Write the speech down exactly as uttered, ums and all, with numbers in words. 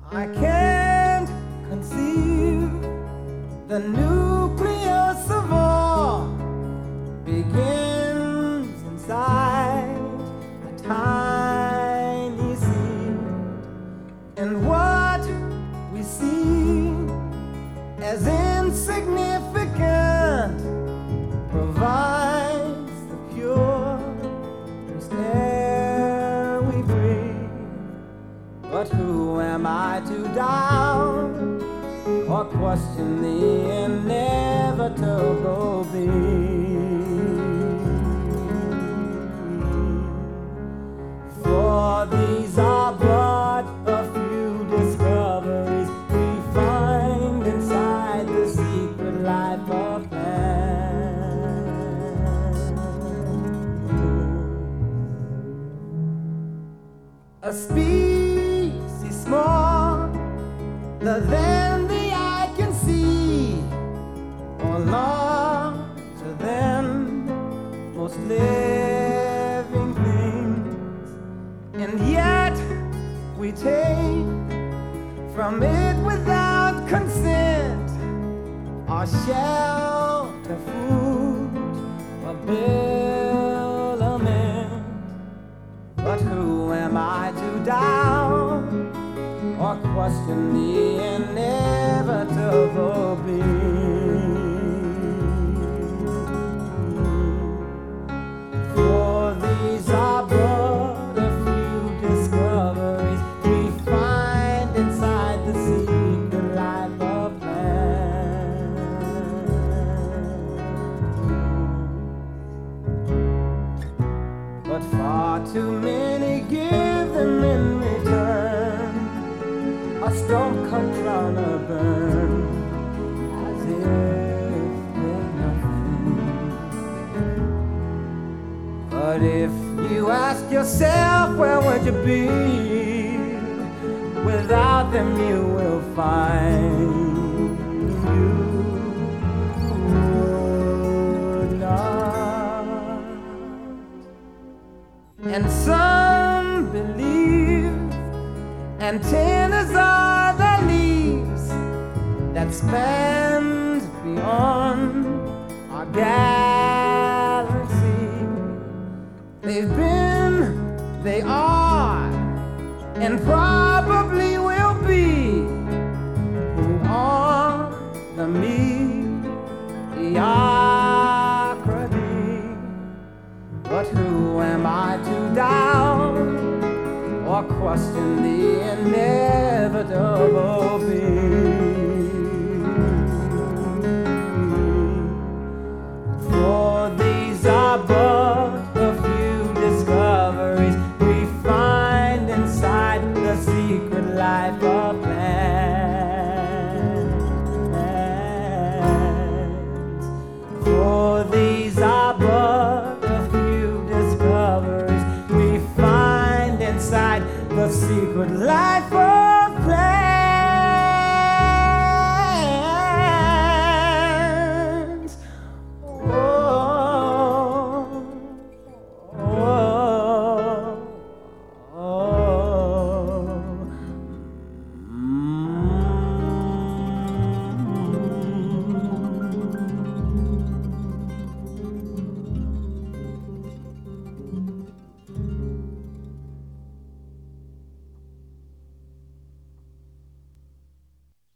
I can't conceive the nucleus of all begins inside a tiny seed, and what we see as insignificant provides the pure air we breathe. But who am I to doubt or question the inevitable being? For these are but a few discoveries we find inside the secret life of man. A species smaller than the eye can see, or larger than most living things, and yet we take from it without consent our shelter, food, or billament. But who am I to doubt or question the inevitable being? For these are but a few discoveries we find inside the secret life of man. But far too many give them in return a stone-cut crown of burn, as if they're nothing. But if you ask yourself, where would you be? Without them you will find you would not. And some believe antennas are the leaves that span beyond our galaxy. They've been, they are, and probably will be who are the mediocrity. But who am I to doubt or question the inevitable being? For these are but a few discoveries we find inside the secret life of